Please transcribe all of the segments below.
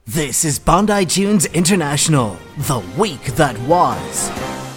This is Bondi Tunes International, the week that was.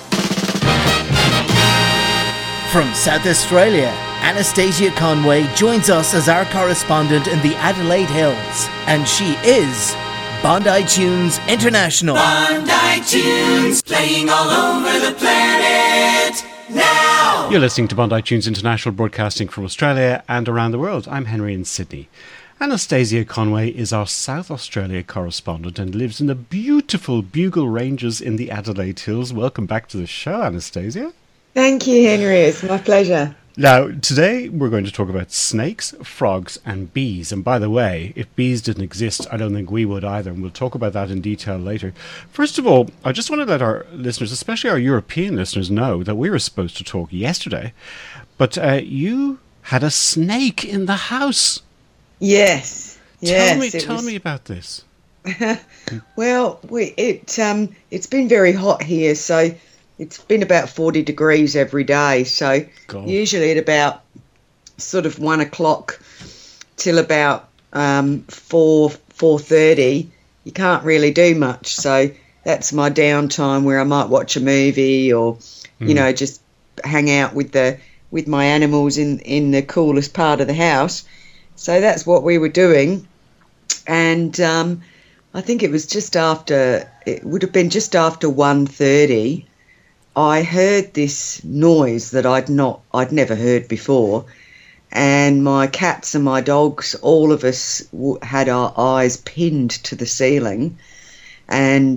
From South Australia, Anastasia Conway joins us as our correspondent in the Adelaide Hills, and she is Bondi Tunes International. Bondi Tunes, playing all over the planet now. You're listening to Bondi Tunes International, broadcasting from Australia and around the world. I'm Henry in Sydney. Anastasia Conway is our South Australia correspondent and lives in the beautiful Bugle Ranges in the Adelaide Hills. Welcome back to the show, Anastasia. Thank you, Henry. It's my pleasure. Now, today we're going to talk about snakes, frogs and bees. And by the way, if bees didn't exist, I don't think we would either. And we'll talk about that in detail later. First of all, I just want to let our listeners, especially our European listeners, know that we were supposed to talk yesterday. But you had a snake in the house. Yes. Tell me about this. Well, it's been very hot here, so it's been about 40 degrees every day. So usually at about sort of 1 o'clock till about 4:30, you can't really do much. So that's my downtime where I might watch a movie or just hang out with my animals in the coolest part of the house. So that's what we were doing, and I think it would have been just after 1:30. I heard this noise that I'd never heard before, and my cats and my dogs, all of us had our eyes pinned to the ceiling, and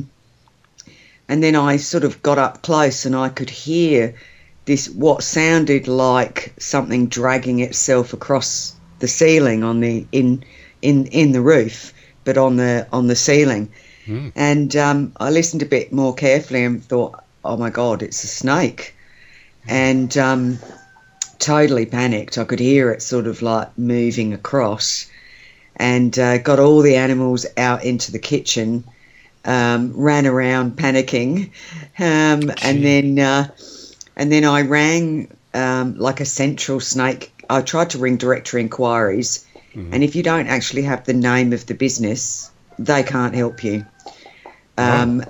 then I sort of got up close and I could hear what sounded like something dragging itself across the ceiling on the in the roof, but on the ceiling. And I listened a bit more carefully and thought, oh my God, it's a snake, and totally panicked. I could hear it sort of like moving across, and got all the animals out into the kitchen, ran around panicking, and then I rang like a central snake. I tried to ring directory inquiries, and if you don't actually have the name of the business, they can't help you. And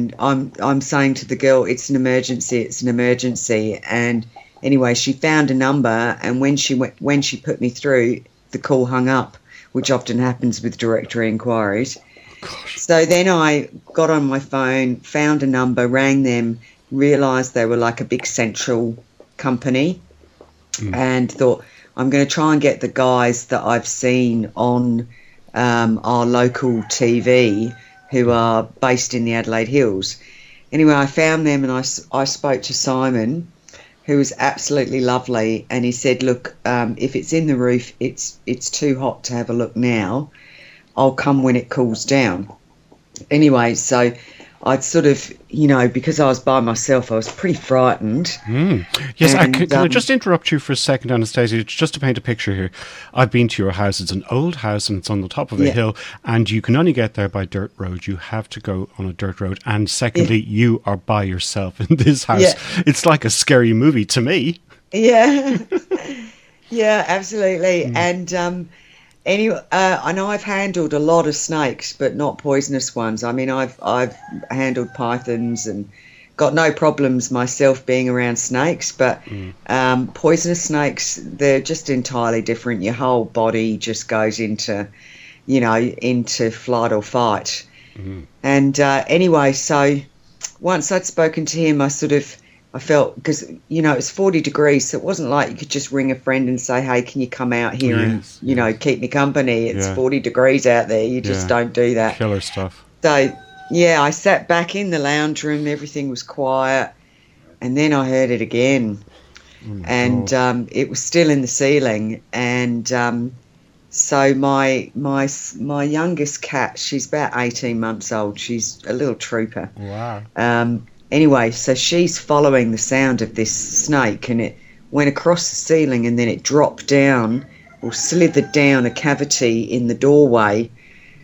I'm saying to the girl, it's an emergency. And anyway, she found a number, and when she put me through, the call hung up, which often happens with directory inquiries. So then I got on my phone, found a number, rang them, realised they were like a big central company, and thought, I'm going to try and get the guys that I've seen on our local TV who are based in the Adelaide Hills. Anyway, I found them, and I spoke to Simon, who was absolutely lovely, and he said, look, if it's in the roof, it's too hot to have a look now. I'll come when it cools down. Anyway, so I'd sort of, because I was by myself, I was pretty frightened. Yes, can I just interrupt you for a second, Anastasia, just to paint a picture here? I've been to your house. It's an old house, and it's on the top of a hill, and you can only get there by dirt road. You have to go on a dirt road. And secondly, you are by yourself in this house. Yeah. It's like a scary movie to me. Yeah, yeah, absolutely. And anyway, I know I've handled a lot of snakes, but not poisonous ones. I mean, I've handled pythons and got no problems myself being around snakes, but poisonous snakes, they're just entirely different. Your whole body just goes into flight or fight. And anyway, so once I'd spoken to him, I felt, because, it's 40 degrees, so it wasn't like you could just ring a friend and say, hey, can you come out here and, keep me company? It's 40 degrees out there. You just don't do that. Killer stuff. So, yeah, I sat back in the lounge room. Everything was quiet. And then I heard it again. And it was still in the ceiling. And so my youngest cat, she's about 18 months old. She's a little trooper. Wow. Anyway, so she's following the sound of this snake, and it went across the ceiling, and then it dropped down or slithered down a cavity in the doorway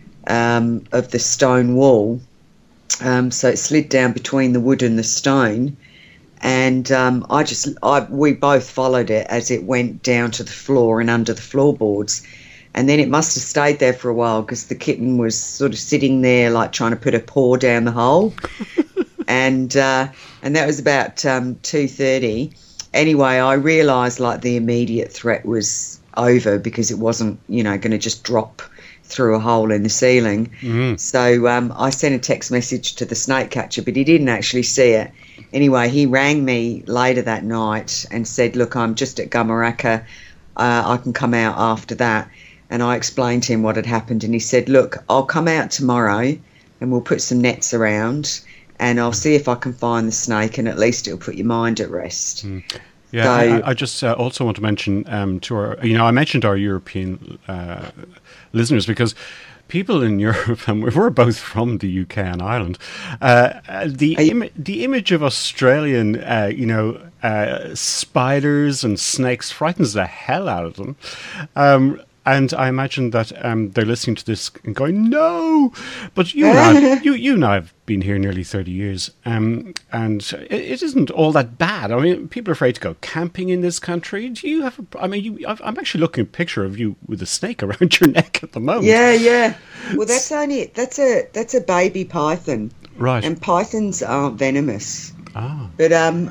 of the stone wall. So it slid down between the wood and the stone, and we both followed it as it went down to the floor and under the floorboards. And then it must have stayed there for a while because the kitten was sort of sitting there like trying to put a paw down the hole. and that was about 2:30. Anyway, I realised like the immediate threat was over because it wasn't, going to just drop through a hole in the ceiling. So I sent a text message to the snake catcher, but he didn't actually see it. Anyway, he rang me later that night and said, look, I'm just at Gumaraka. I can come out after that. And I explained to him what had happened. And he said, look, I'll come out tomorrow and we'll put some nets around and I'll see if I can find the snake and at least it'll put your mind at rest. Yeah, So- I just also want to mention to our, I mentioned our European listeners because people in Europe, and we're both from the UK and Ireland, the image of Australian, spiders and snakes frightens the hell out of them. And I imagine that they're listening to this and going, "No!" But you and I have been here nearly 30 years, and it isn't all that bad. I mean, people are afraid to go camping in this country. Do you have? I'm actually looking at a picture of you with a snake around your neck at the moment. Yeah. Well, that's a baby python. Right. And pythons aren't venomous. Ah. But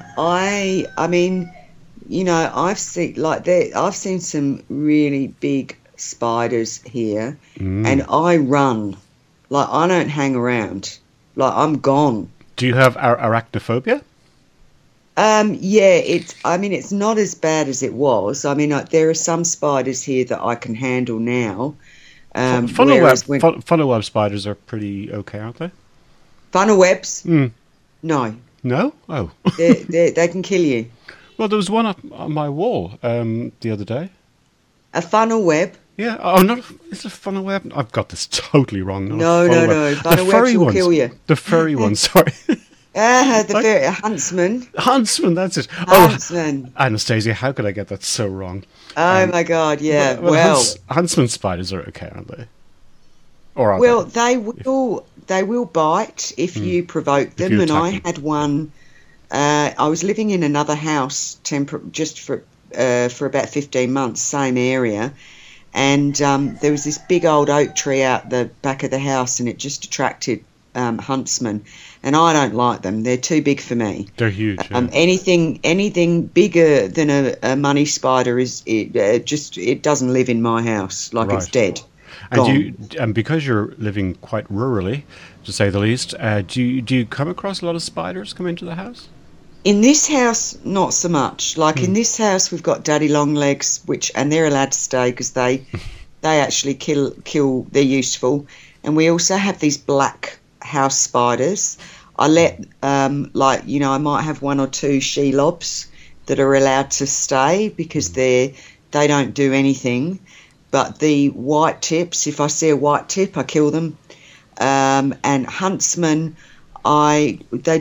I've seen some really big spiders here, and I run. Like, I don't hang around. Like, I'm gone. Do you have arachnophobia? Yeah, it's not as bad as it was. I mean, there are some spiders here that I can handle now. Funnel web spiders are pretty okay, aren't they? Funnel webs? No. No? Oh. They can kill you. Well, there was one up on my wall the other day. A funnel web? Yeah. Oh, no. Is it a funnel web? I've got this totally wrong. No. Funnel webs will kill you. The furry ones, sorry. Huntsman. Huntsman, that's it. Huntsman. Oh, Anastasia, how could I get that so wrong? Oh, my God, yeah. Well, Huntsman spiders are okay, aren't they? Or are well, they? they will bite if you provoke them. you And attack I them. had one. I was living in another house just for about 15 months, same area. And there was this big old oak tree out the back of the house, and it just attracted huntsmen. And I don't like them; they're too big for me. They're huge. Yeah. Anything bigger than a money spider it doesn't live in my house. Like, it's Right. dead. And because you're living quite rurally, to say the least, do you come across a lot of spiders come into the house? In this house, not so much. Like, in this house, we've got daddy long legs, and they're allowed to stay because they actually kill. They're useful. And we also have these black house spiders. I let I might have one or two she-lobs that are allowed to stay because they don't do anything. But the white tips, if I see a white tip, I kill them. And huntsmen, I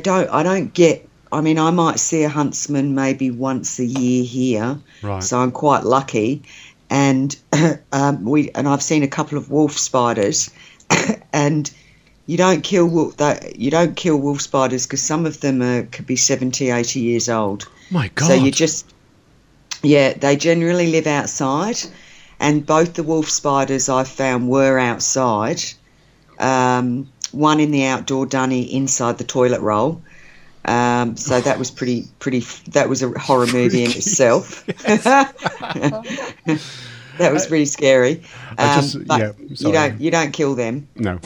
might see a huntsman maybe once a year here. Right. So I'm quite lucky. And I've seen a couple of wolf spiders. And you don't kill wolf spiders because some of them could be 70, 80 years old. My God. So they generally live outside. And both the wolf spiders I've found were outside. One in the outdoor dunny inside the toilet roll. So that was that was a horror movie in itself. That was pretty scary. You don't kill them. No.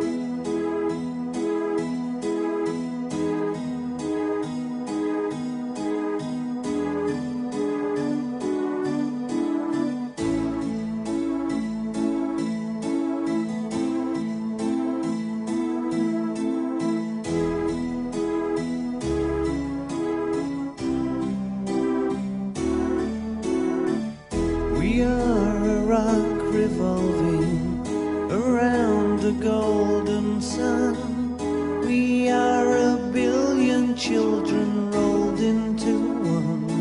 We are a rock revolving around the golden sun. We are a billion children rolled into one.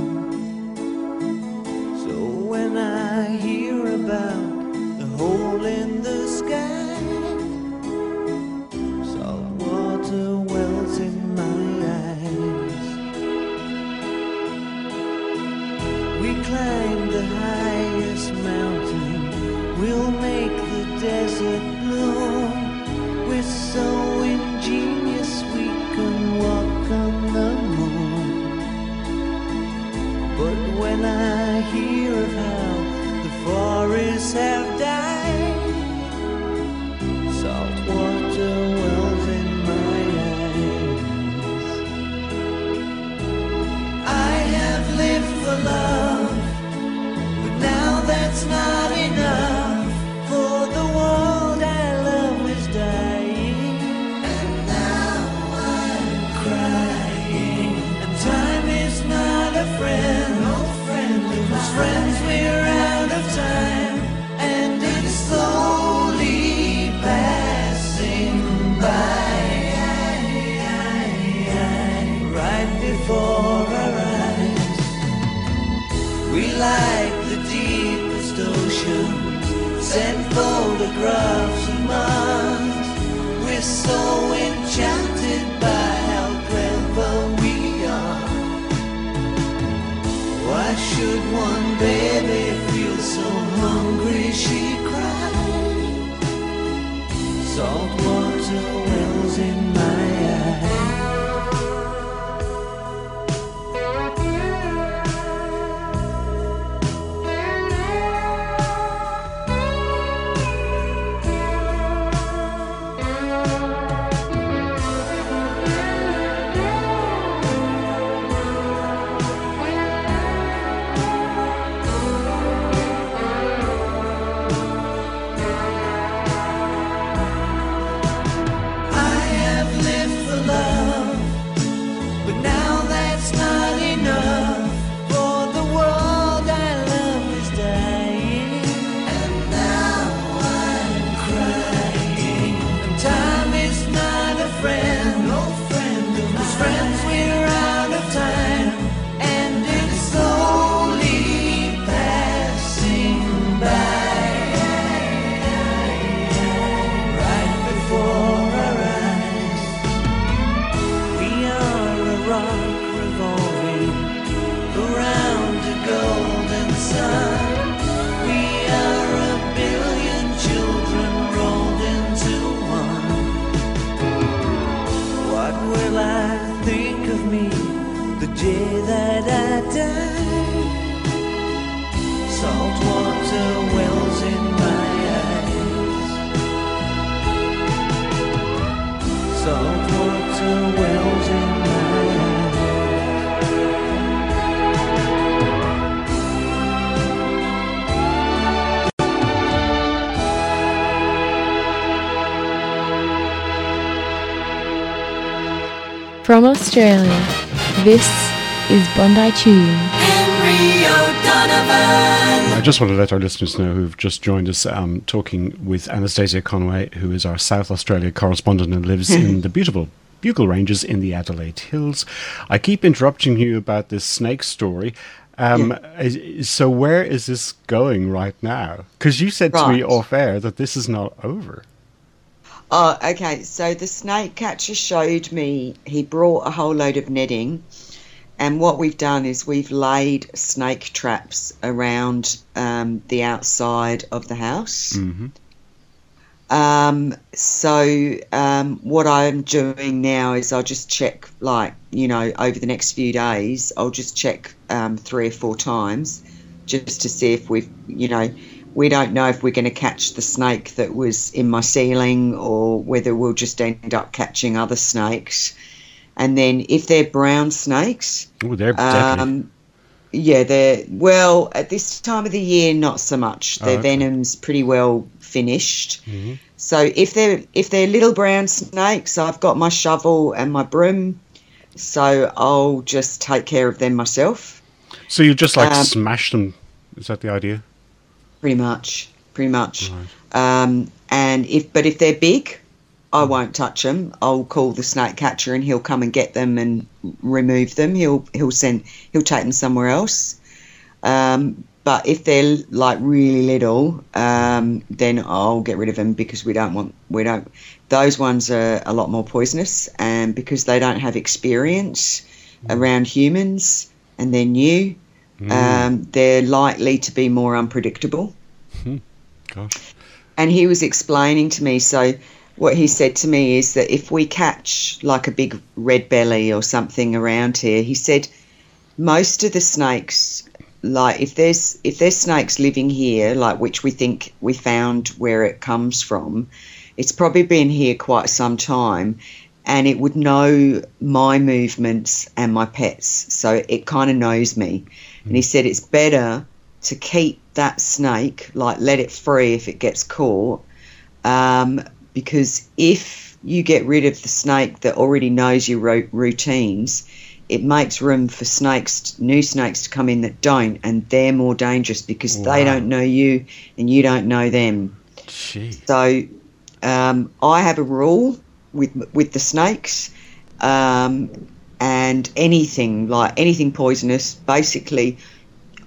So when I hear about the hole in the sky, salt water wells in my eyes. We climb the highest mountain, we'll like the deepest ocean, send photographs of Mars. We're so enchanted by how clever we are. Why should one baby feel so hungry she cried? Saltwater wells in my eyes. From Australia, this is Bondi Tunes. Henry O'Donovan. I just want to let our listeners know who've just joined us talking with Anastasia Conway, who is our South Australia correspondent and lives in the beautiful Bugle Ranges in the Adelaide Hills. I keep interrupting you about this snake story. So where is this going right now? Because you said to me off air that this is not over. Oh, okay. So the snake catcher showed me, he brought a whole load of netting, and what we've done is we've laid snake traps around the outside of the house. Mm-hmm. What I'm doing now is I'll just check, over the next few days, I'll just check 3 or 4 times just to see if we don't know if we're going to catch the snake that was in my ceiling or whether we'll just end up catching other snakes. And then if they're brown snakes... Oh, they're deadly. At this time of the year, not so much. Their venom's pretty well finished. Mm-hmm. So if they're little brown snakes, I've got my shovel and my broom, so I'll just take care of them myself. So you just smash them? Is that the idea? Pretty much. Right. And if they're big, I won't touch them. I'll call the snake catcher and he'll come and get them and remove them. He'll take them somewhere else. But if they're really little, then I'll get rid of them because those ones are a lot more poisonous, and because they don't have experience around humans and they're new, they're likely to be more unpredictable. Gosh. And he was explaining to me, so what he said to me is that if we catch a big red belly or something around here, he said most of the snakes, if there's snakes living here, which we think we found where it comes from, it's probably been here quite some time, and it would know my movements and my pets, so it kind of knows me. And he said it's better to keep that snake, let it free if it gets caught, because if you get rid of the snake that already knows your routines, it makes room for new snakes to come in that don't, and they're more dangerous because they don't know you and you don't know them. Jeez. So I have a rule with the snakes, and anything poisonous, basically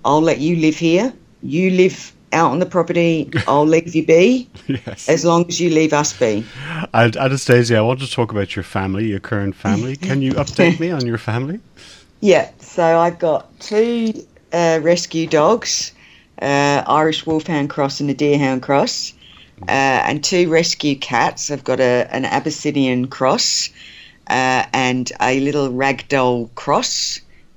I'll let you live here. You live out on the property. I'll leave you be, Yes. as long as you leave us be. And Anastasia, I want to talk about your family, your current family. Can you update me on your family? Yeah, so I've got 2 rescue dogs, Irish Wolfhound Cross and a Deerhound Cross, and 2 rescue cats. I've got an Abyssinian Cross and a little Ragdoll Cross.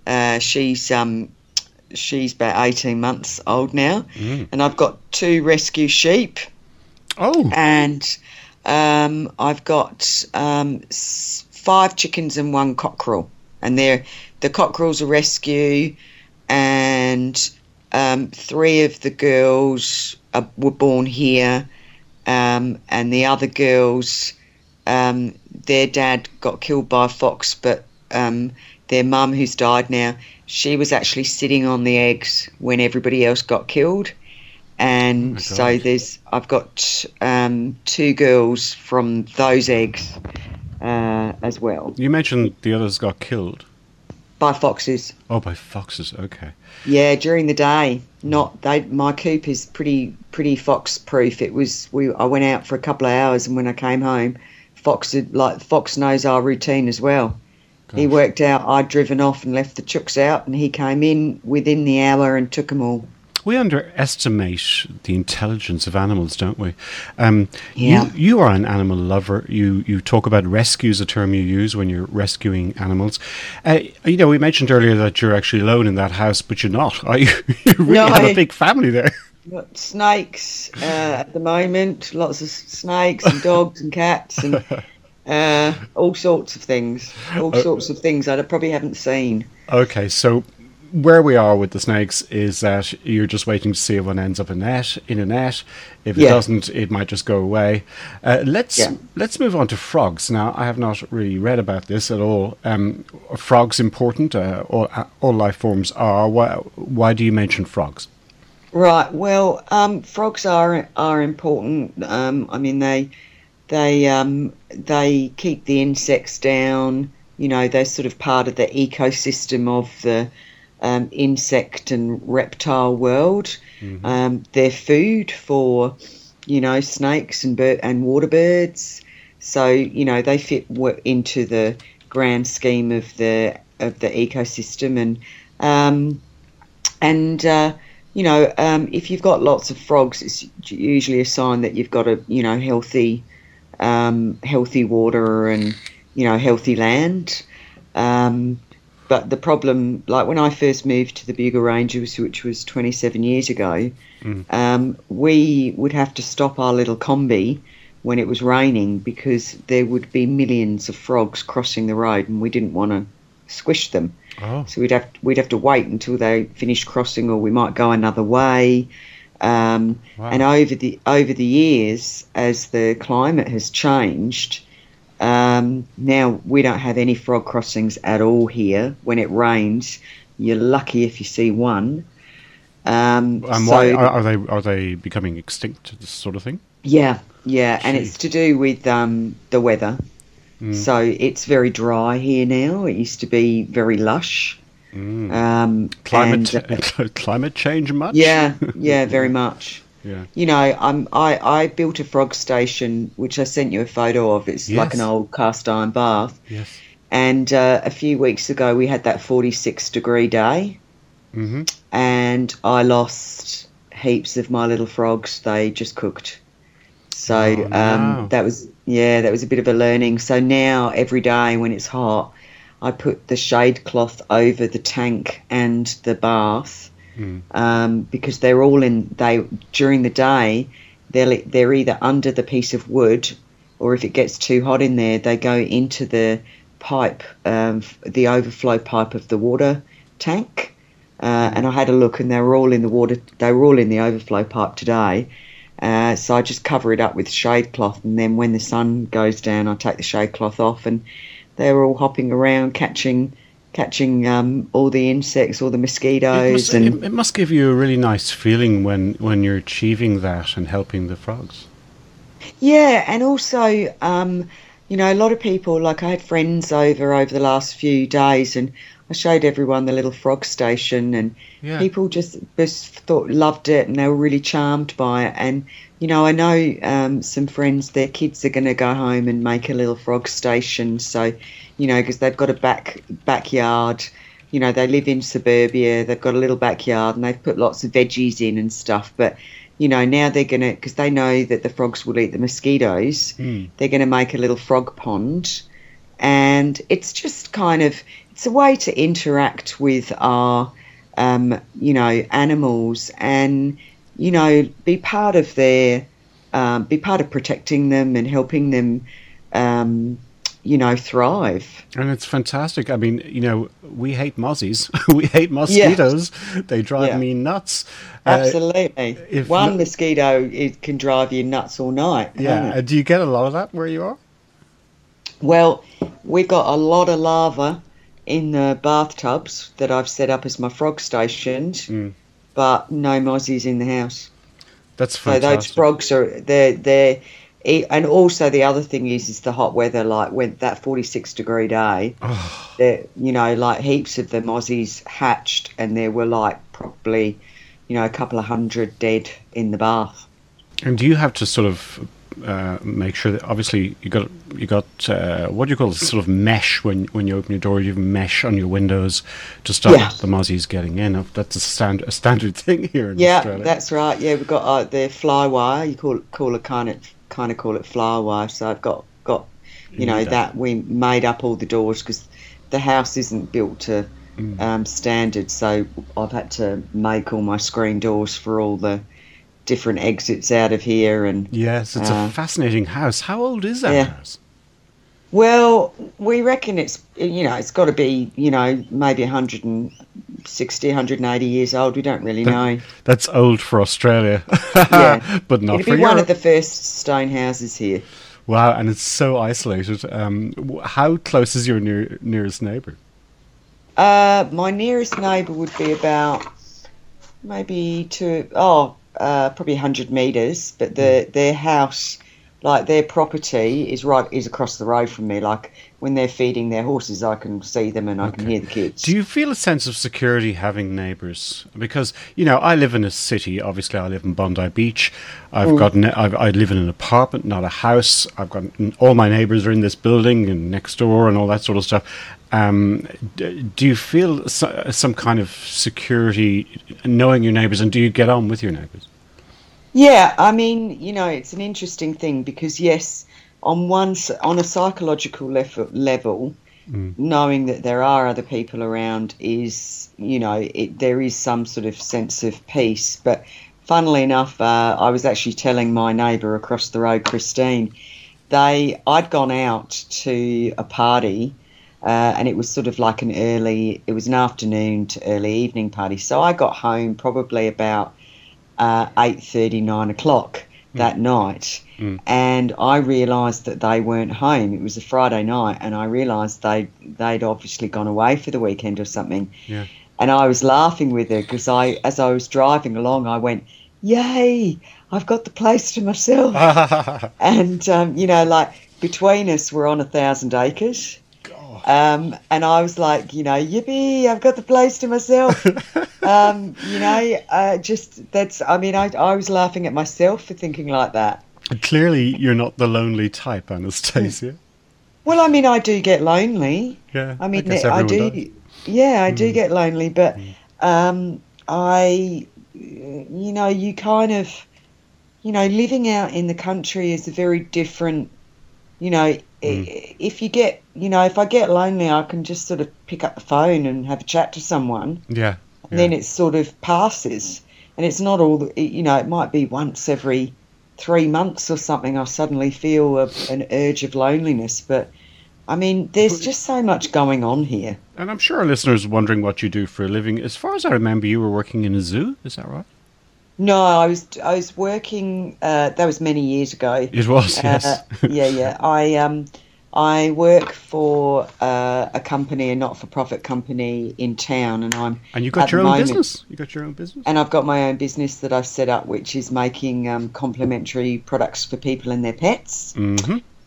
She's about 18 months old now. And I've got 2 rescue sheep. Oh. And I've got 5 chickens and 1 cockerel. And the cockerel's a rescue, and 3 of the girls were born here, and the other girls, their dad got killed by a fox, but their mum, who's died now, she was actually sitting on the eggs when everybody else got killed. And so I've got 2 girls from those eggs as well. You mentioned the others got killed. By foxes. Oh, by foxes. Okay. Yeah, during the day. My coop is pretty fox proof. I went out for a couple of hours, and when I came home, Fox knows our routine as well. Gosh. He worked out I'd driven off and left the chooks out, and he came in within the hour and took them all. We underestimate the intelligence of animals, don't we? Yeah. You are an animal lover. You talk about rescues, a term you use when you're rescuing animals. We mentioned earlier that you're actually alone in that house, but you're not. You really have a big family there. Got snakes at the moment, lots of snakes and dogs and cats and all sorts of things. All sorts of things that I probably haven't seen. Okay, so where we are with the snakes is that you're just waiting to see if one ends up in a net. If it doesn't, it might just go away. Let's move on to frogs. Now, I have not really read about this at all. Frogs important? All life forms are. Why do you mention frogs? Right. Well, frogs are important. I mean, they keep the insects down. You know, they're sort of part of the ecosystem of the insect and reptile world. Mm-hmm. They're food for, snakes and water birds. So, they fit into the grand scheme of the ecosystem. If you've got lots of frogs, it's usually a sign that you've got a healthy water and healthy land. But the problem, like when I first moved to the Bugle Ranges, which was 27 years ago, we would have to stop our little combi when it was raining because there would be millions of frogs crossing the road, and we didn't want to squish them. Oh. So we'd have to wait until they finished crossing, or we might go another way. Wow. And over the years, as the climate has changed, now we don't have any frog crossings at all here. When it rains, you're lucky if you see one. And why are they becoming extinct? This sort of thing. Yeah, and it's to do with the weather. So it's very dry here now. It used to be very lush. Climate change much? Yeah, very much. Yeah. I built a frog station, which I sent you a photo of. It's like an old cast iron bath. Yes. And a few weeks ago, we had that 46-degree day. Mm-hmm. And I lost heaps of my little frogs. They just cooked. So that was a bit of a learning. So now every day when it's hot, I put the shade cloth over the tank and the bath. Because they're all during the day they're either under the piece of wood, or if it gets too hot in there, they go into the pipe, the overflow pipe of the water tank. And I had a look, and they were all in the water. They were all in the overflow pipe today. So I just cover it up with shade cloth, and then when the sun goes down, I take the shade cloth off, and they're all hopping around catching all the insects, all the mosquitoes. It must give you a really nice feeling when you're achieving that and helping the frogs. Yeah, and also, a lot of people, like I had friends over the last few days, and I showed everyone the little frog station, and people just loved it, and they were really charmed by it. And I know some friends, their kids are going to go home and make a little frog station. So, because they've got a backyard. They live in suburbia. They've got a little backyard, and they've put lots of veggies in and stuff. But now they're going to, because they know that the frogs will eat the mosquitoes. They're going to make a little frog pond, and it's just it's a way to interact with our animals, and be part of protecting them and helping them thrive. And it's fantastic. I mean, we hate mozzies. We hate mosquitoes. They drive me nuts. Absolutely. One mosquito, it can drive you nuts all night. Yeah. Do you get a lot of that where you are? Well, we've got a lot of larvae in the bathtubs that I've set up as my frog stations, but no mozzies in the house. That's fantastic. So those frogs are, they're, and also the other thing is the hot weather, like when that 46-degree day, like heaps of the mozzies hatched, and there were like probably, a couple of hundred dead in the bath. And do you have to sort of make sure that, obviously you got what do you call it, sort of mesh when you open your door? You have mesh on your windows to stop the mozzies getting in. That's a standard thing here in Australia. Yeah, that's right. Yeah, we've got the fly wire. You call it kind of call it fly wire. So I've got that we made up all the doors because the house isn't built to standard. So I've had to make all my screen doors for all the different exits out of here. And yes, it's a fascinating house. How old is that house? Well, we reckon it's got to be maybe 160, 180 years old. We don't really know. That's old for Australia. But not It'd for be Europe. one of the first stone houses here. Wow, and it's so isolated. How close is your nearest neighbour? My nearest neighbour would be about maybe probably 100 metres, but their house, like their property, is across the road from me. Like when they're feeding their horses, I can see them and I can hear the kids. Do you feel a sense of security having neighbours? Because I live in a city. Obviously, I live in Bondi Beach. I live in an apartment, not a house. I've got all my neighbours are in this building and next door and all that sort of stuff. Do you feel some kind of security knowing your neighbours, and do you get on with your neighbours? Yeah, I mean, it's an interesting thing because, yes, on a psychological level, knowing that there are other people around is, there is some sort of sense of peace. But funnily enough, I was actually telling my neighbour across the road, Christine, I'd gone out to a party. And it was sort of like it was an afternoon to early evening party. So I got home probably about 8:30, 9 o'clock that night. And I realised that they weren't home. It was a Friday night, and I realised they'd obviously gone away for the weekend or something. Yeah. And I was laughing with her because as I was driving along, I went, yay, I've got the place to myself. And, like between us, we're on 1,000 acres. And I was like, yippee, I've got the place to myself. I was laughing at myself for thinking like that. Clearly, you're not the lonely type, Anastasia. Well, I mean, I do get lonely. Yeah, I mean, I do. Does. Yeah, I do get lonely, but you kind of, living out in the country is a very different, if you get, if I get lonely, I can just sort of pick up the phone and have a chat to someone. Yeah. And then it sort of passes. And it's not all, it might be once every 3 months or something I suddenly feel an urge of loneliness. But, I mean, there's just so much going on here. And I'm sure our listeners are wondering what you do for a living. As far as I remember, you were working in a zoo. Is that right? No, I was working. That was many years ago. It was, yes. Yeah. I work for a company, a not-for-profit company in town, and you got your own business. You got your own business. And I've got my own business that I've set up, which is making complementary products for people and their pets. Mm-hmm.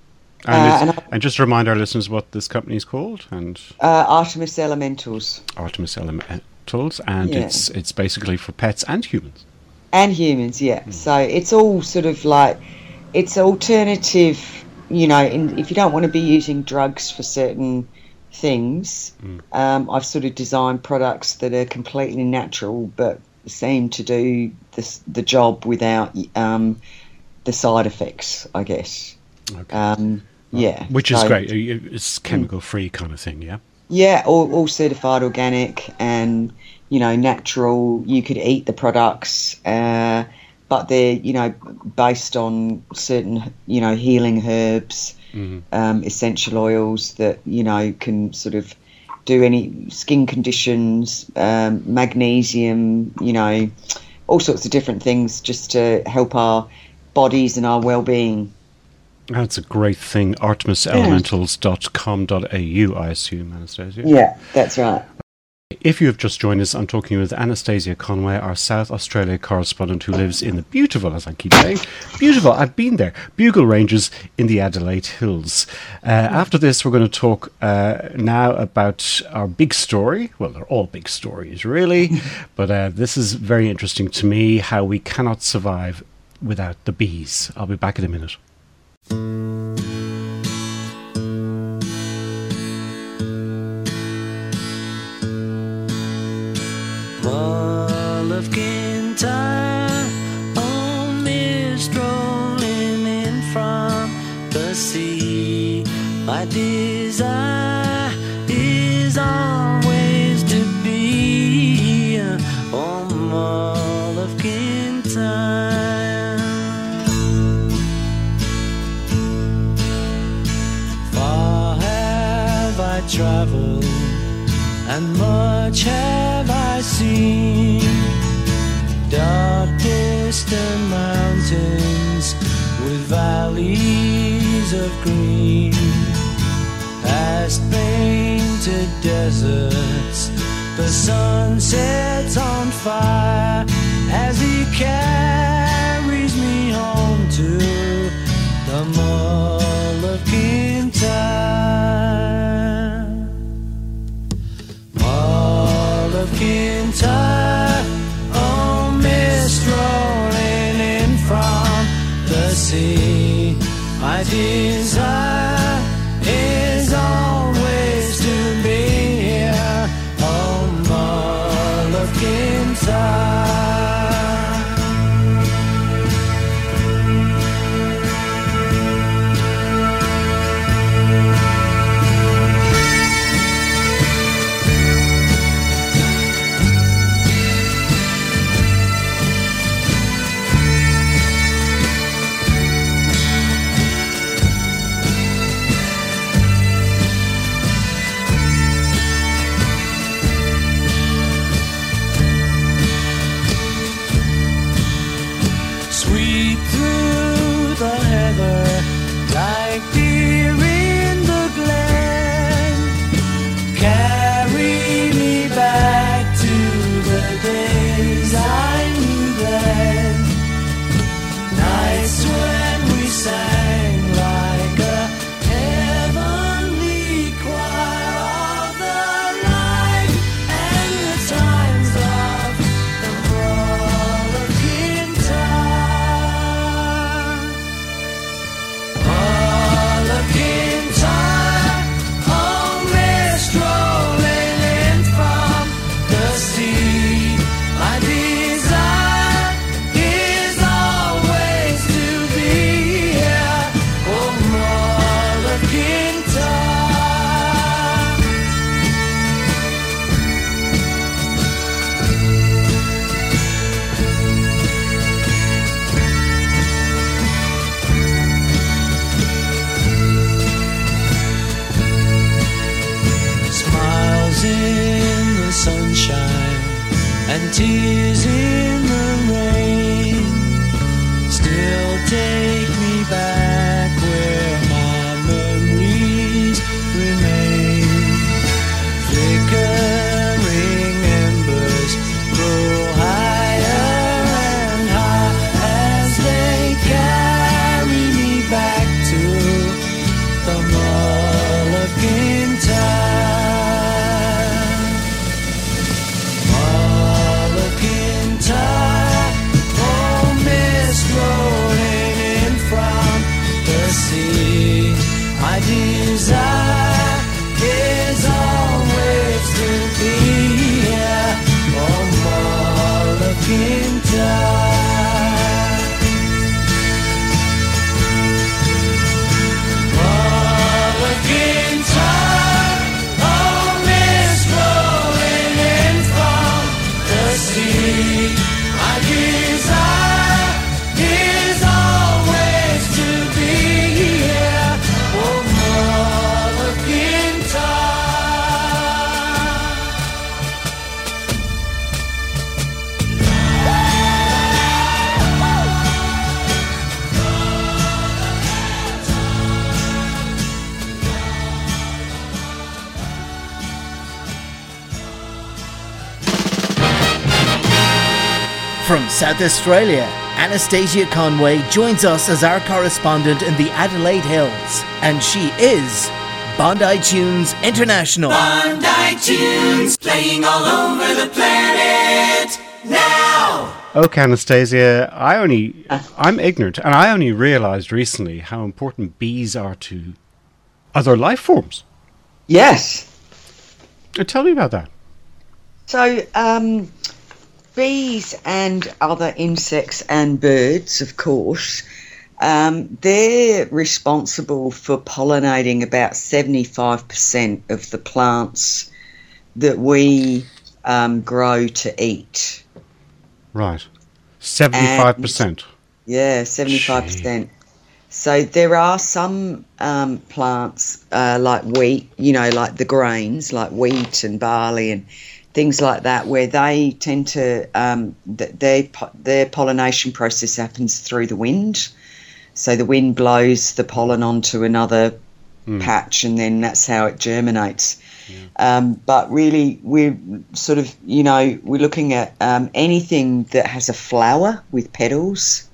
And just remind our listeners what this company is called and Artemis Elementals. Artemis Elementals, and Yeah. it's basically for pets and humans. And humans, yeah. So it's all sort of like, it's alternative, if you don't want to be using drugs for certain things, I've sort of designed products that are completely natural but seem to do the job without the side effects, I guess. Okay. Yeah. Which is so- great. It's chemical-free kind of thing, yeah? Yeah, all certified organic and, natural. You could eat the products, but they're, based on certain, healing herbs, essential oils that, can sort of do any skin conditions, magnesium, all sorts of different things just to help our bodies and our well-being. That's a great thing. ArtemisElementals.com.au, I assume, Anastasia. Yeah, that's right. If you have just joined us, I'm talking with Anastasia Conway, our South Australia correspondent who lives in the beautiful, as I keep saying, beautiful, I've been there, Bugle Ranges in the Adelaide Hills. After this, we're going to talk now about our big story. Well, they're all big stories, really, but this is very interesting to me, how we cannot survive without the bees. I'll be back in a minute. Mull of Kintyre, oh, mist rolling in from the sea. My desire is always to be on Mull of Kintyre. Far have I travelled, and much have I seen. Dark distant mountains with valleys of green, past painted deserts, the sun sets on fire as he carries me home to the Mull of Kintyre. Mull of Kintyre, oh, mist rolling in from the sea. My desire is always to be here, oh, Mull of Kintyre. Sweep through the heather like deer in the glen. Carry me back to the days I knew then. Nights when we sang like a heavenly choir of the light and the times of the Mull of Kintyre. Mull of Kintyre, oh, mist rolling in from the sea. My desire is always to be here, oh, Mull of Kintyre. Smiles in the sunshine and tears in the rain still take me back where my memories remain. Flickering embers grow higher and high as they carry me back to From South Australia, Anastasia Conway joins us as our correspondent in the Adelaide Hills, and she is Bondi Tunes International. Bondi Tunes, playing all over the planet now. Okay, Anastasia, I'm ignorant, and I only realised recently how important bees are to other life forms. Yes. Tell me about that. So, bees and other insects and birds, of course, they're responsible for pollinating about 75% of the plants that we grow to eat. Right. 75%. Yeah, 75%. So there are some plants like wheat, like the grains, like wheat and barley and things like that, where they tend to their pollination process happens through the wind. So the wind blows the pollen onto another patch, and then that's how it germinates. Yeah. But really, we're sort of, we're looking at anything that has a flower with petals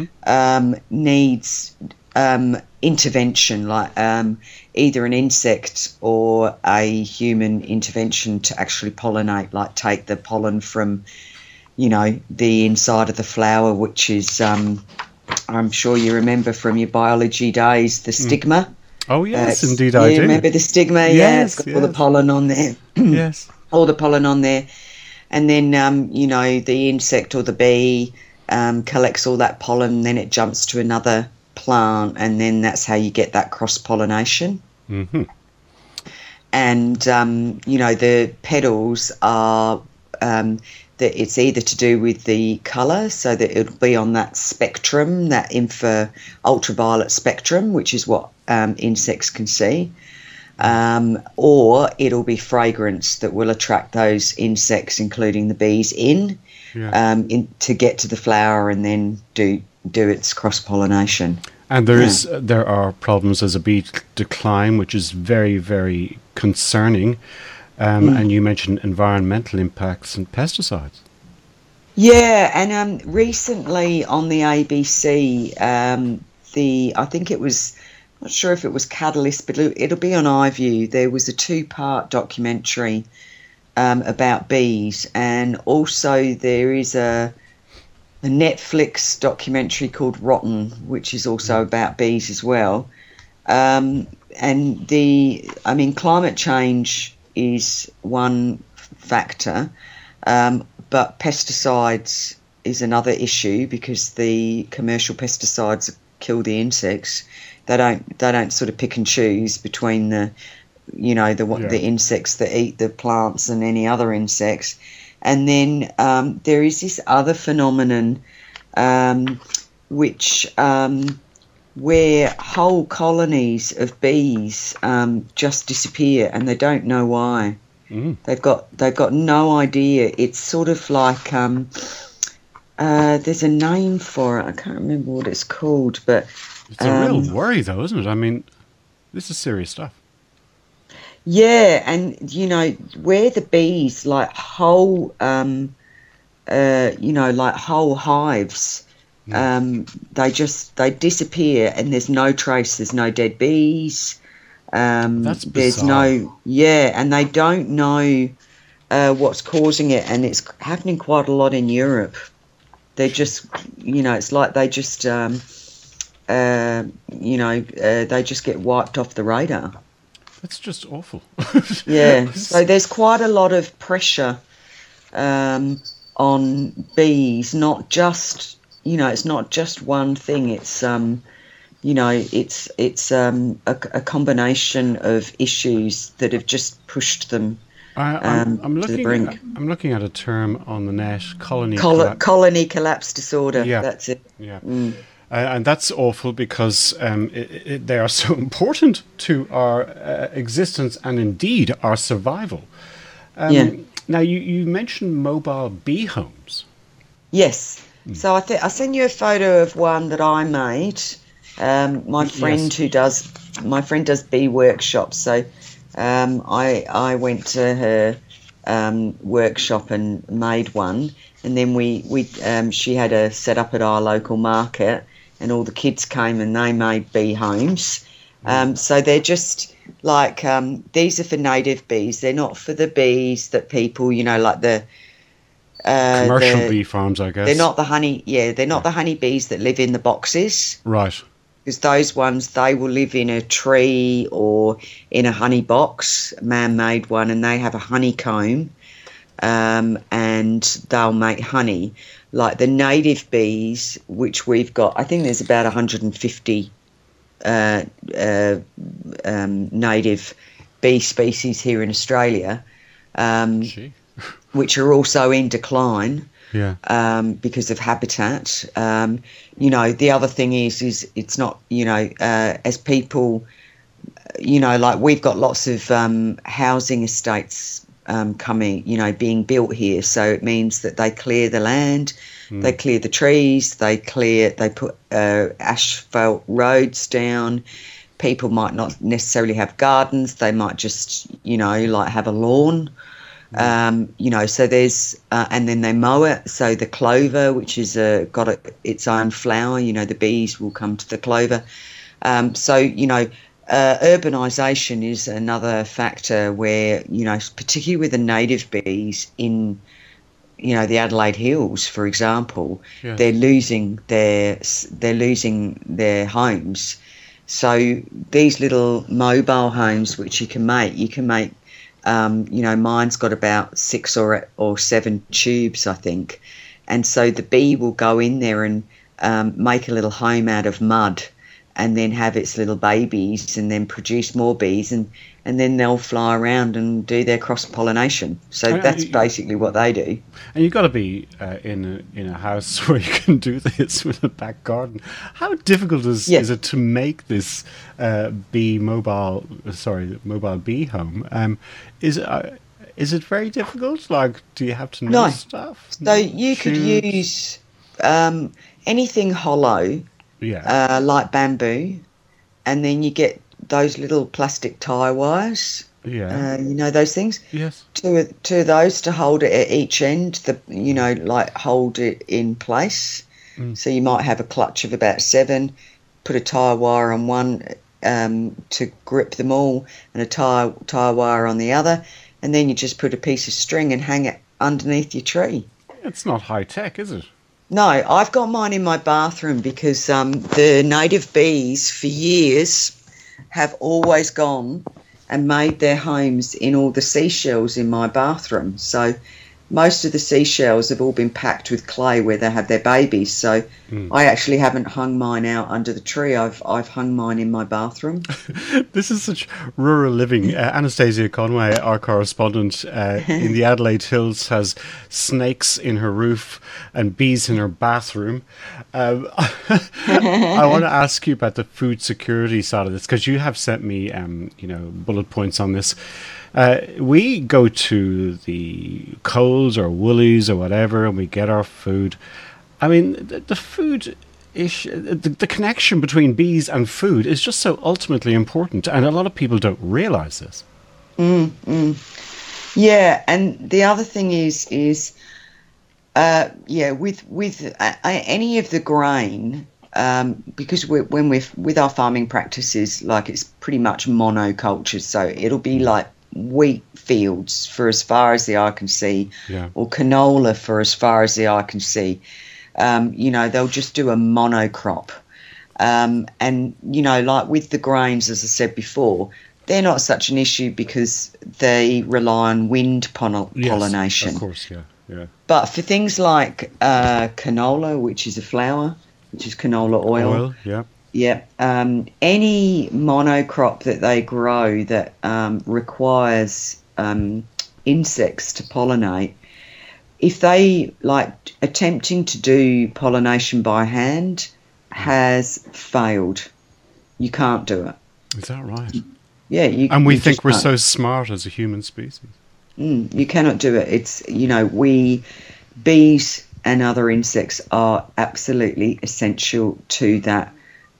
needs intervention, like either an insect or a human intervention to actually pollinate, like take the pollen from, the inside of the flower, which is, I'm sure you remember from your biology days, the stigma. Oh, yes, indeed I do. Remember the stigma? Yes, yeah, it's got all the pollen on there. Yes. All the pollen on there. And then, the insect or the bee collects all that pollen, then it jumps to another plant, and then that's how you get that cross-pollination. Mm-hmm. And, the petals are... that it's either to do with the colour, so that it'll be on that spectrum, that ultraviolet spectrum, which is what insects can see, or it'll be fragrance that will attract those insects, including the bees, to get to the flower and then do its cross-pollination. And there are problems as a bee decline, which is very, very concerning. And you mentioned environmental impacts and pesticides. Yeah, and recently on the ABC, I think it was, not sure if it was Catalyst, but it'll be on iView. There was a 2-part documentary about bees, and also there is a Netflix documentary called Rotten, which is also about bees as well. And climate change is one factor, but pesticides is another issue, because the commercial pesticides kill the insects. They don't sort of pick and choose between the insects that eat the plants and any other insects. And then there is this other phenomenon which where whole colonies of bees just disappear, and they don't know why. They've got no idea. It's sort of like there's a name for it. I can't remember what it's called, but it's a real worry, though, isn't it? I mean, this is serious stuff. Yeah, and where the bees, like whole, like whole hives. They disappear, and there's no trace. There's no dead bees. That's There's bizarre. and they don't know what's causing it, and it's happening quite a lot in Europe. They're just, it's like they just, they just get wiped off the radar. That's just awful. Yeah. So there's quite a lot of pressure on bees, not just, it's not just one thing. It's, it's a combination of issues that have just pushed them I'm to the looking. brink. I'm looking at a term on the net: colony. Colony collapse disorder. Yeah. That's it. Yeah. And that's awful because they are so important to our existence and indeed our survival. Now, you mentioned mobile bee homes. Yes. So I sent you a photo of one that I made. My friend does bee workshops. So I went to her workshop and made one, and then she had a set up at our local market, and all the kids came and they made bee homes. So they're just like these are for native bees. They're not for the bees that people, like the Commercial bee farms, I guess. They're not the honey. Yeah, they're not the honey bees that live in the boxes. Right. Because those ones, they will live in a tree or in a honey box, a man-made one, and they have a honeycomb, and they'll make honey. Like the native bees, which we've got, I think there's about 150 native bee species here in Australia, which are also in decline. Yeah. Because of habitat. The other thing is it's not, as people, like we've got lots of housing estates coming, being built here. So it means that they clear the land, they clear the trees, they put asphalt roads down. People might not necessarily have gardens. They might just, have a lawn. So there's, and then they mow it. So the clover, which is got its own flower, the bees will come to the clover. Urbanisation is another factor where, particularly with the native bees in, the Adelaide Hills, for example, Yes. they're losing their homes. So these little mobile homes, which you can make, mine's got about 6 or 7 tubes, I think. And so the bee will go in there and make a little home out of mud and then have its little babies and then produce more bees and then they'll fly around and do their cross-pollination. So that's basically what they do. And you've got to be in a house where you can do this with a back garden. How difficult is it to make this mobile bee home? Is it very difficult? Like, do you have to know stuff? So you could use anything hollow, like bamboo, and then you get those little plastic tie wires. Yeah. Those things? Yes. Two of those to hold it at each end, hold it in place. So you might have a clutch of about 7, put a tie wire on one to grip them all and a tie wire on the other, and then you just put a piece of string and hang it underneath your tree. It's not high tech, is it? No, I've got mine in my bathroom because the native bees for years have always gone and made their homes in all the seashells in my bathroom. So most of the seashells have all been packed with clay where they have their babies. So I actually haven't hung mine out under the tree. I've hung mine in my bathroom. This is such rural living. Anastasia Conway, our correspondent in the Adelaide Hills, has snakes in her roof and bees in her bathroom. I want to ask you about the food security side of this, because you have sent me, bullet points on this. We go to the Coles or Woolies or whatever, and we get our food. I mean, the food issue, the connection between bees and food is just so ultimately important, and a lot of people don't realise this. Yeah, and the other thing is with any of the grain, because when we're with our farming practices, like it's pretty much monoculture, so it'll be like wheat fields for as far as the eye can see, or canola for as far as the eye can see. They'll just do a monocrop. And, like with the grains, as I said before, they're not such an issue because they rely on wind pollination. Yes, of course, yeah. But for things like canola, which is a flour, which is canola oil. Yeah. Any monocrop that they grow that requires insects to pollinate, if they like attempting to do pollination by hand has failed. You can't do it. Is that right? Yeah. And we think we're so smart as a human species. You cannot do it. It's, bees and other insects are absolutely essential to that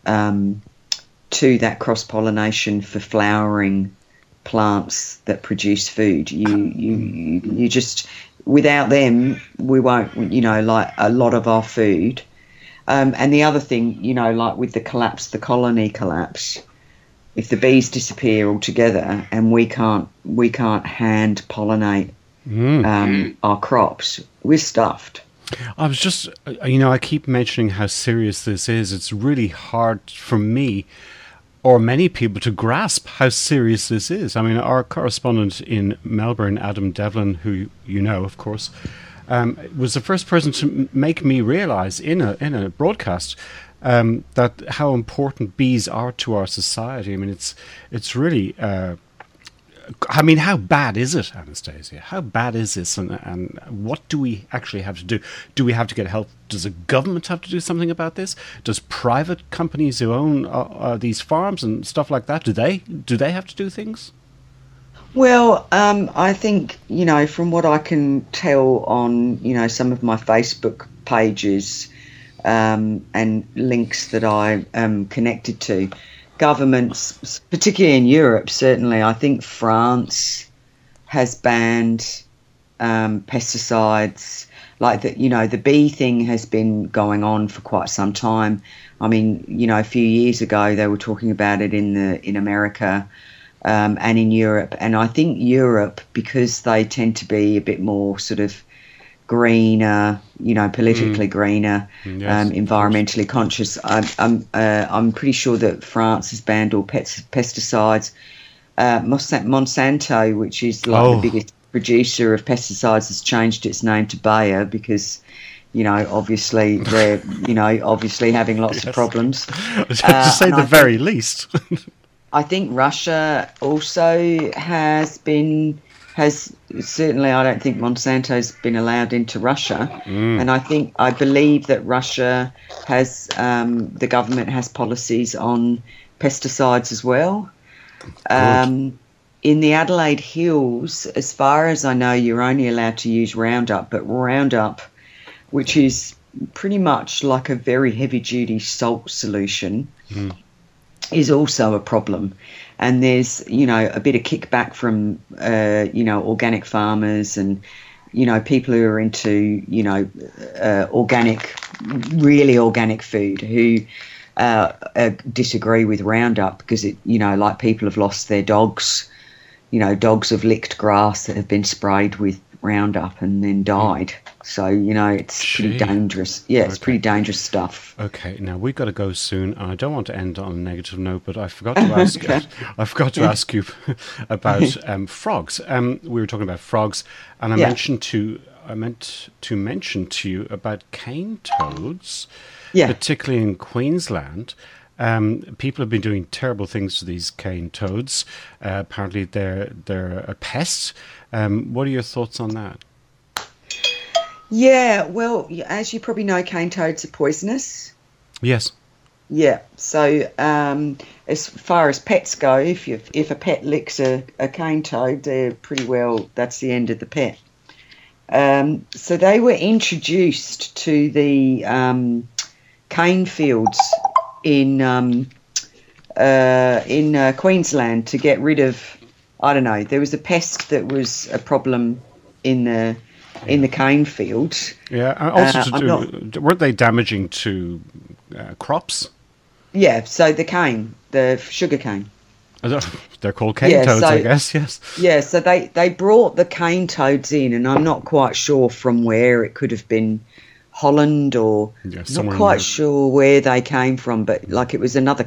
cross-pollination for flowering plants that produce food. You just, without them, we won't, like a lot of our food. And the other thing, like with the colony collapse, if the bees disappear altogether and we can't hand pollinate our crops, we're stuffed. I was just, I keep mentioning how serious this is. It's really hard for me or many people to grasp how serious this is. I mean, our correspondent in Melbourne, Adam Devlin, who you know, of course, was the first person to make me realise in a broadcast that how important bees are to our society. I mean, it's really. How bad is it, Anastasia? How bad is this, and what do we actually have to do? Do we have to get help? Does the government have to do something about this? Does private companies who own these farms and stuff like that, do they have to do things? Well, I think, from what I can tell on, some of my Facebook pages and links that I am connected to, governments, particularly in Europe, certainly, I think France has banned pesticides. Like the bee thing has been going on for quite some time. I mean, a few years ago they were talking about it in America and in Europe. And I think Europe, because they tend to be a bit more sort of greener, politically greener, environmentally conscious. I'm pretty sure that France has banned all pesticides. Monsanto, which is the biggest producer of pesticides, has changed its name to Bayer because, obviously they're, obviously having lots of problems. To say the very least. I think Russia also has certainly, I don't think Monsanto's been allowed into Russia. And I believe that Russia has, the government has policies on pesticides as well. In the Adelaide Hills, as far as I know, you're only allowed to use Roundup, but Roundup, which is pretty much like a very heavy-duty salt solution, is also a problem. And there's, a bit of kickback from, organic farmers and, people who are into, really organic food who disagree with Roundup because it, like people have lost their dogs. Dogs have licked grass that have been sprayed with Roundup and then died. So, it's pretty dangerous. Yeah, it's pretty dangerous stuff. Okay, now we've got to go soon. I don't want to end on a negative note, but I forgot to ask. I forgot to ask you about frogs. We were talking about frogs, and I meant to mention to you about cane toads, particularly in Queensland. People have been doing terrible things to these cane toads. Apparently, they're a pest. What are your thoughts on that? Yeah, well, as you probably know, cane toads are poisonous. Yes. Yeah. So, as far as pets go, if a pet licks a cane toad, they're pretty well. That's the end of the pet. So they were introduced to the cane fields in Queensland to get rid of. I don't know. There was a pest that was a problem in the cane fields. Yeah, and also weren't they damaging to crops? Yeah, so the sugar cane. They're called cane Yeah, toads, so- I guess, yes. Yeah, so they brought the cane toads in, and I'm not quite sure from where. It could have been Holland, or Yeah, not somewhere in quite Europe. sure where they came from, but like it was another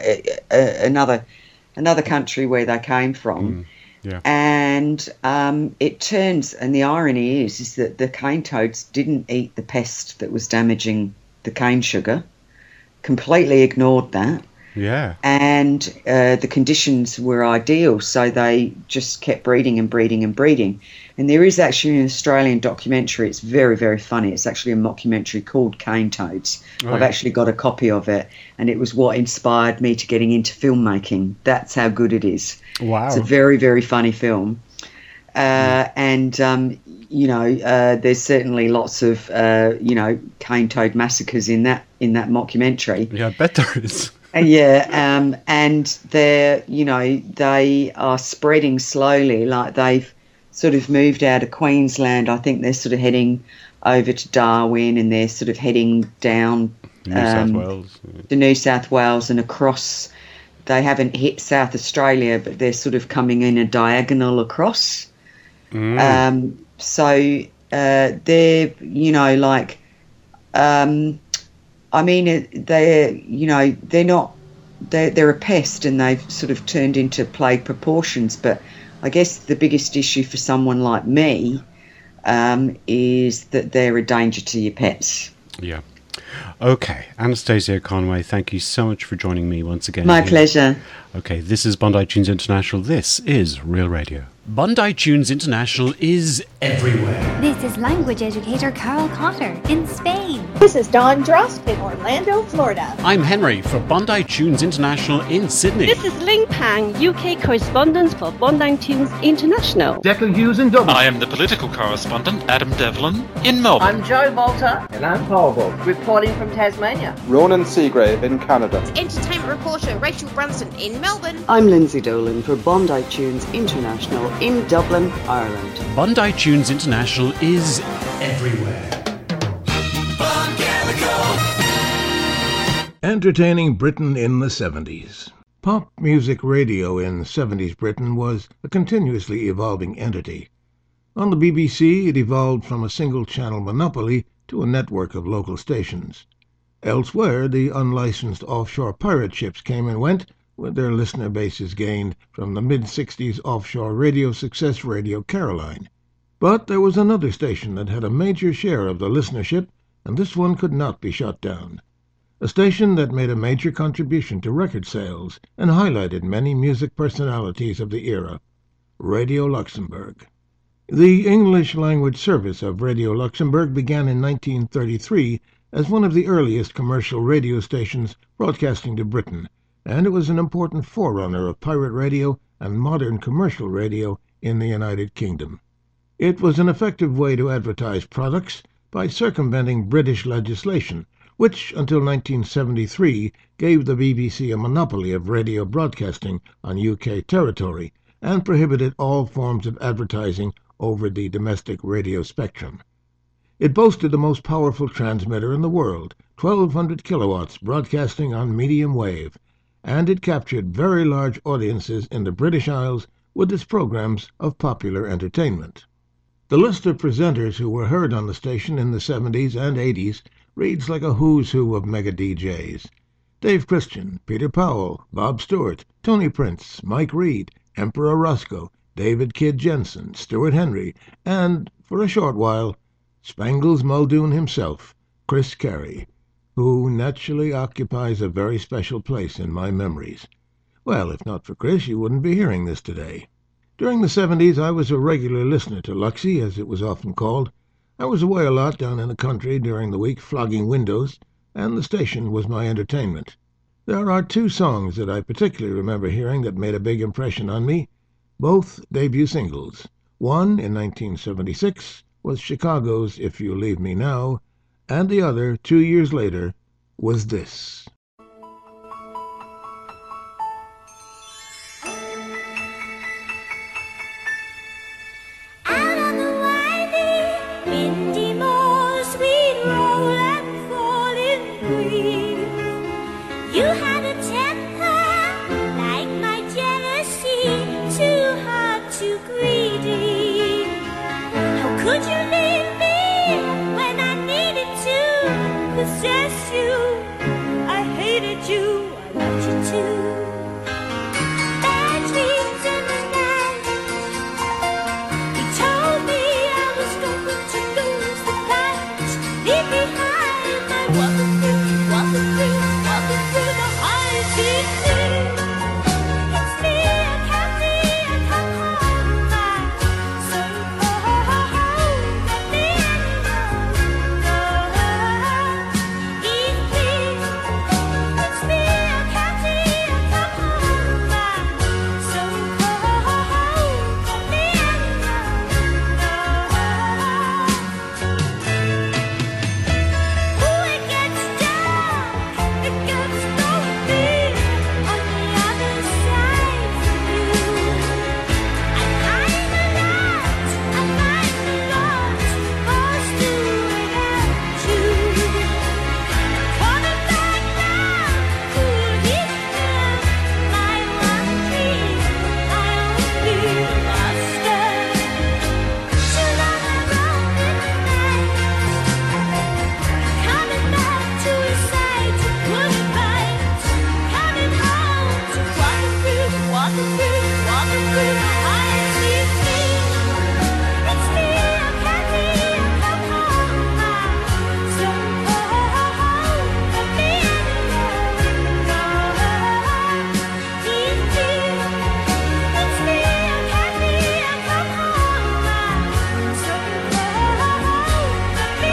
country where they came from. Yeah. And it turns, and the irony is that the cane toads didn't eat the pest that was damaging the cane sugar, completely ignored that. Yeah. And the conditions were ideal, so they just kept breeding and breeding and breeding. And there is actually an Australian documentary. It's very, very funny. It's actually a mockumentary called Cane Toads. Oh, I've yeah. actually got a copy of it, and it was what inspired me to getting into filmmaking. That's how good it is. Wow. It's a very, very funny film. And there's certainly lots of cane toad massacres in that mockumentary. Yeah, I bet there is. And they are spreading slowly. Like they've sort of moved out of Queensland. I think they're sort of heading over to Darwin, and they're sort of heading down New South Wales. to New South Wales and across. They haven't hit South Australia, but they're sort of coming in a diagonal across. So they're, they're a pest, and they've sort of turned into plague proportions. But I guess the biggest issue for someone like me is that they're a danger to your pets. Yeah. Okay, Anastasia Conway, thank you so much for joining me once again. My here. pleasure. Okay, this is Bondi Tunes International. This is Real Radio. Bondi Tunes International is everywhere. This is language educator Carol Cotter in Spain. This is Dawn Drost in Orlando, Florida. I'm Henry for Bondi Tunes International in Sydney. This is Ling Pang, UK correspondent for Bondi Tunes International. Declan Hughes in Dublin. I am the political correspondent, Adam Devlin, in Melbourne. I'm Joe Volta. And I'm Paul Volta. Reporting from Tasmania. Ronan Seagrave in Canada. Entertainment reporter Rachel Brunson in Melbourne. I'm Lindsay Dolan for Bondi Tunes International in Dublin, Ireland. Bondi Tunes International is everywhere. Entertaining Britain in the 70s. Pop music radio in 70s Britain was a continuously evolving entity. On the BBC, it evolved from a single-channel monopoly to a network of local stations. Elsewhere, the unlicensed offshore pirate ships came and went, with their listener bases gained from the mid-60s offshore radio success Radio Caroline. But there was another station that had a major share of the listenership, and this one could not be shut down. A station that made a major contribution to record sales and highlighted many music personalities of the era. Radio Luxembourg. The English-language service of Radio Luxembourg began in 1933 as one of the earliest commercial radio stations broadcasting to Britain, and it was an important forerunner of pirate radio and modern commercial radio in the United Kingdom. It was an effective way to advertise products by circumventing British legislation, which until 1973 gave the BBC a monopoly of radio broadcasting on UK territory and prohibited all forms of advertising over the domestic radio spectrum. It boasted the most powerful transmitter in the world, 1,200 kilowatts broadcasting on medium wave, and it captured very large audiences in the British Isles with its programs of popular entertainment. The list of presenters who were heard on the station in the 70s and 80s reads like a who's who of mega DJs. Dave Christian, Peter Powell, Bob Stewart, Tony Prince, Mike Reed, Emperor Roscoe, David Kidd Jensen, Stuart Henry, and, for a short while, Spangles Muldoon himself, Chris Carey, who naturally occupies a very special place in my memories. Well, if not for Chris, you wouldn't be hearing this today. During the 70s, I was a regular listener to Luxie, as it was often called. I was away a lot down in the country during the week flogging windows, and the station was my entertainment. There are two songs that I particularly remember hearing that made a big impression on me, both debut singles. One, in 1976, was Chicago's If You Leave Me Now, and the other, 2 years later, was this. Out on the windy, windy moors we roll and fall in green. Could you leave me when I needed to possess you? I hated you, I loved you too. Bad dreams in the night. He told me I was going to lose the fight. Leave behind my walking through the highs he knew. It's me, I can't be, I come home, my soul. Let me it's me, I can't be, I come home, my soul. Let me it gets dark, it gets lonely on the other side from you. I find a lot, lost to without you. Coming back now, cool heat now, my one dream, my only master. Too long I roamed in the night, coming back to his side to put it right. Coming home to walking through the highs he seen. It's me, I can't be, I come home, my soul. Let me it's me, I can't be, I come home, my soul. Let me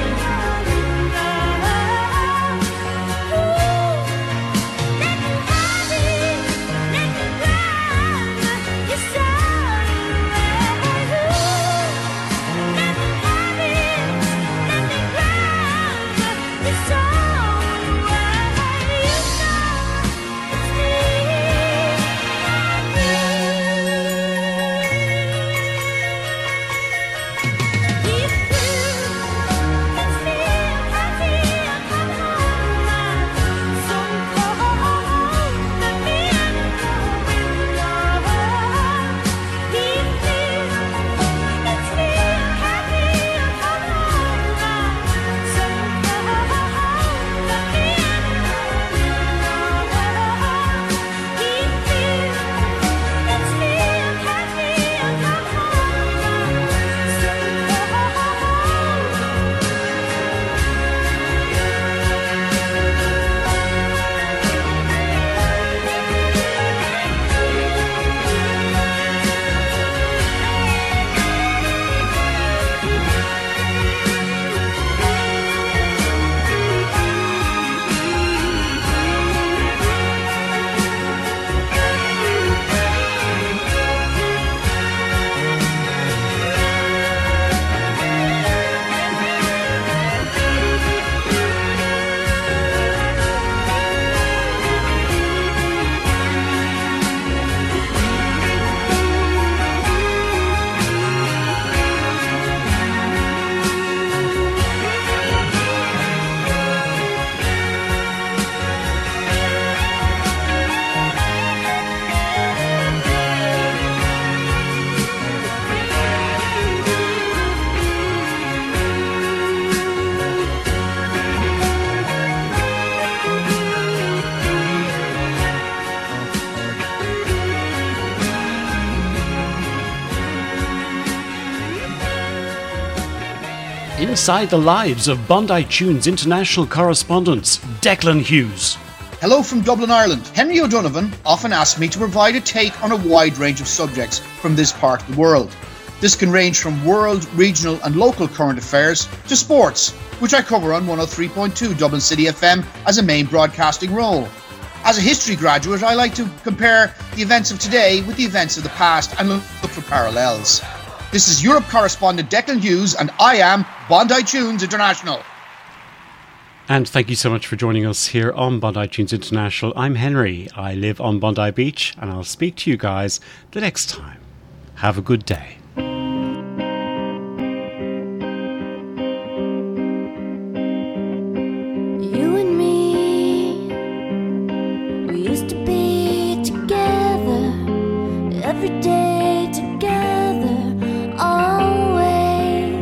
Inside the lives of Bondi Tunes international correspondents, Declan Hughes. Hello from Dublin, Ireland. Henry O'Donovan often asks me to provide a take on a wide range of subjects from this part of the world. This can range from world, regional and local current affairs to sports, which I cover on 103.2 Dublin City FM as a main broadcasting role. As a history graduate, I like to compare the events of today with the events of the past and look for parallels. This is Europe correspondent Declan Hughes and I am Bondi Tunes International. And thank you so much for joining us here on Bondi Tunes International. I'm Henry. I live on Bondi Beach and I'll speak to you guys the next time. Have a good day. You and me, we used to be together every day together, always.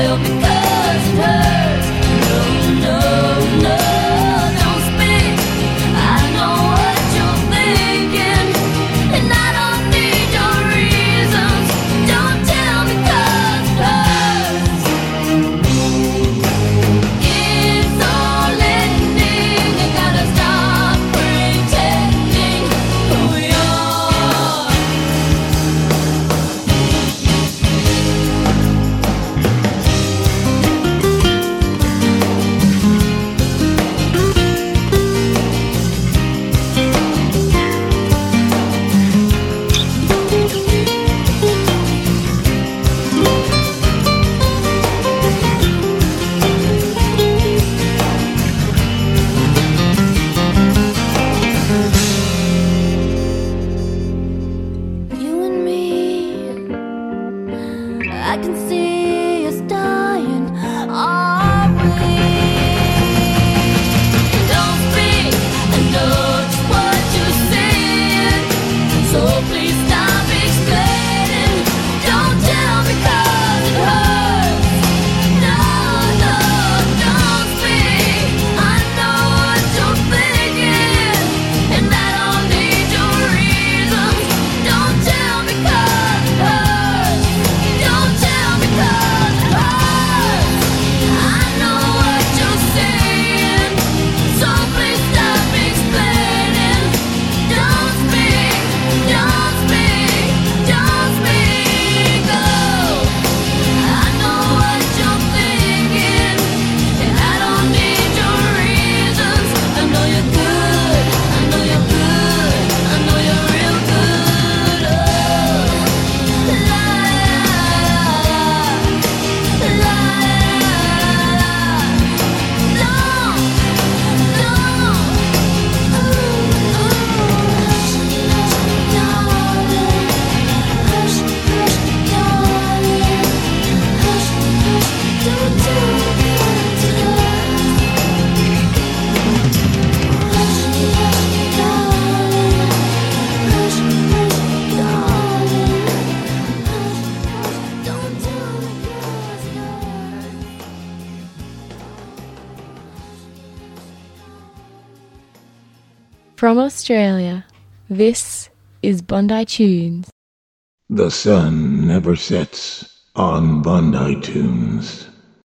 From Australia, this is Bondi Tunes. The sun never sets on Bondi Tunes.